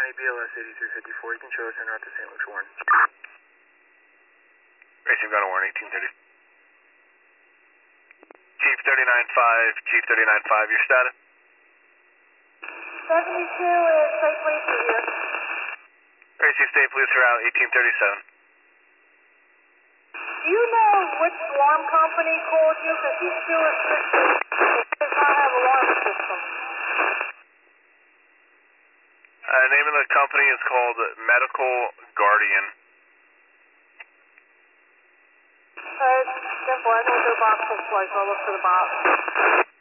BLS 8354, you can show us en route to St. Luke's Warren. Racing got a Warren 1830. Chief 39.5, Chief 39.5, your status? 72 is State Police here. Racing State Police route 1837. Do you know which alarm company called you? Because he's still assisting. He does not have alarm system. The name of the company is called Medical Guardian. It's simple. I know what their box looks like. I'll look for the box.